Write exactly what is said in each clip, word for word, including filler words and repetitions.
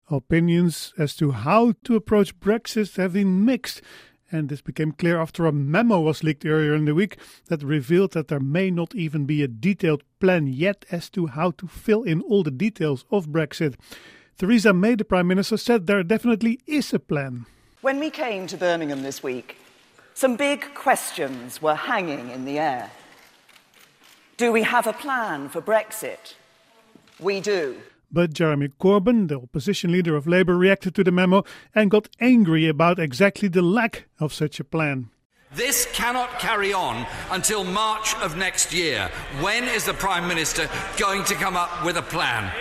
Opinions as to how to approach Brexit have been mixed, and this became clear after a memo was leaked earlier in the week that revealed that there may not even be a detailed plan yet as to how to fill in all the details of Brexit. Theresa May, the Prime Minister, said there definitely is a plan. When we came to Birmingham this week, some big questions were hanging in the air. Do we have a plan for Brexit? We do. But Jeremy Corbyn, the opposition leader of Labour, reacted to the memo and got angry about exactly the lack of such a plan. This cannot carry on until March of next year. When is the Prime Minister going to come up with a plan?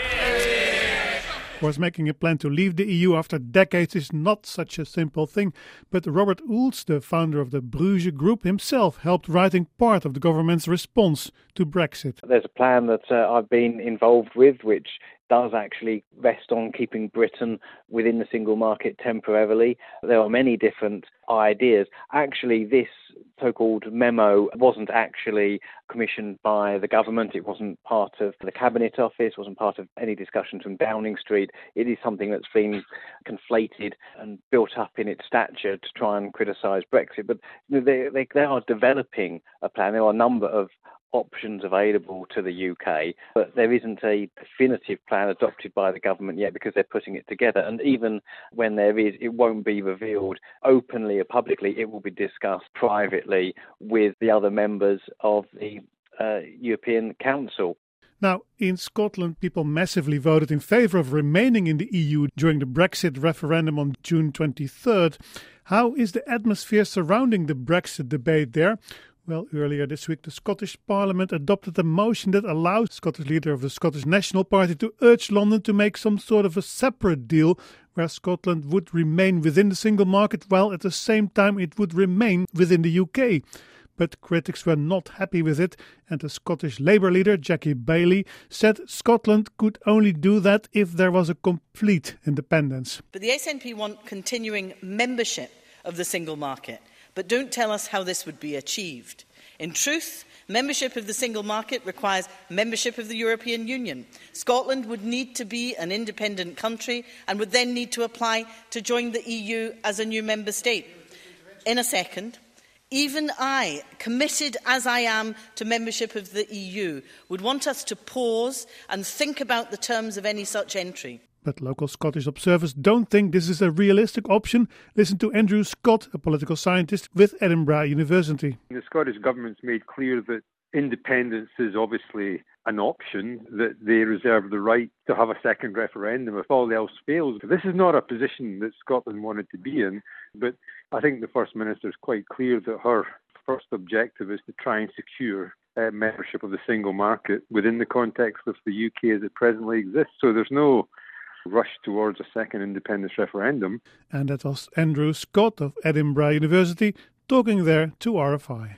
Of course, making a plan to leave the E U after decades is not such a simple thing, but Robert Oels, the founder of the Bruges Group, himself helped writing part of the government's response to Brexit. There's a plan that uh, I've been involved with, which does actually rest on keeping Britain within the single market temporarily. There are many different ideas. Actually, this so-called memo wasn't actually commissioned by the government. It wasn't part of the Cabinet Office, wasn't part of any discussions from Downing Street. It is something that's been conflated and built up in its stature to try and criticise Brexit. But they, they, they are developing a plan. There are a number of options available to the U K, but there isn't a definitive plan adopted by the government yet because they're putting it together. And even when there is, it won't be revealed openly or publicly. It will be discussed privately with the other members of the uh, European Council. Now, in Scotland, people massively voted in favour of remaining in the E U during the Brexit referendum on June twenty-third. How is the atmosphere surrounding the Brexit debate there? Well, earlier this week, the Scottish Parliament adopted a motion that allows the Scottish leader of the Scottish National Party to urge London to make some sort of a separate deal where Scotland would remain within the single market while at the same time it would remain within the U K. But critics were not happy with it, and the Scottish Labour leader, Jackie Baillie, said Scotland could only do that if there was a complete independence. But the S N P want continuing membership of the single market, but don't tell us how this would be achieved. In truth, membership of the single market requires membership of the European Union. Scotland would need to be an independent country and would then need to apply to join the E U as a new member state. In a second, even I, committed as I am to membership of the E U, would want us to pause and think about the terms of any such entry. But local Scottish observers don't think this is a realistic option. Listen to Andrew Scott, a political scientist with Edinburgh University. The Scottish government's made clear that independence is obviously an option, that they reserve the right to have a second referendum if all else fails. This is not a position that Scotland wanted to be in, but I think the First Minister is quite clear that her first objective is to try and secure uh, membership of the single market within the context of the U K as it presently exists. So there's no rush towards a second independence referendum. And that was Andrew Scott of Edinburgh University talking there to R F I.